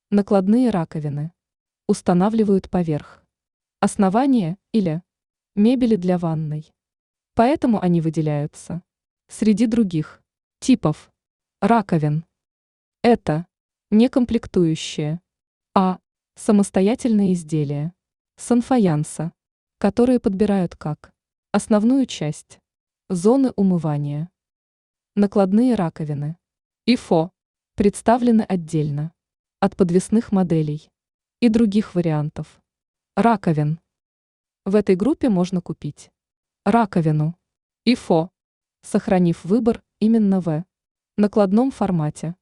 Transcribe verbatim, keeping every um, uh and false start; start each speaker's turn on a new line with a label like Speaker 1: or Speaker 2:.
Speaker 1: Накладные раковины устанавливают поверх основания или мебели для ванной. Поэтому они выделяются среди других типов раковин. Это не комплектующие, а самостоятельные изделия санфаянса, которые подбирают как основную часть зоны умывания. Накладные раковины ИФО представлены отдельно от подвесных моделей и других вариантов раковин. В этой группе можно купить раковину ИФО, сохранив выбор именно в накладном формате.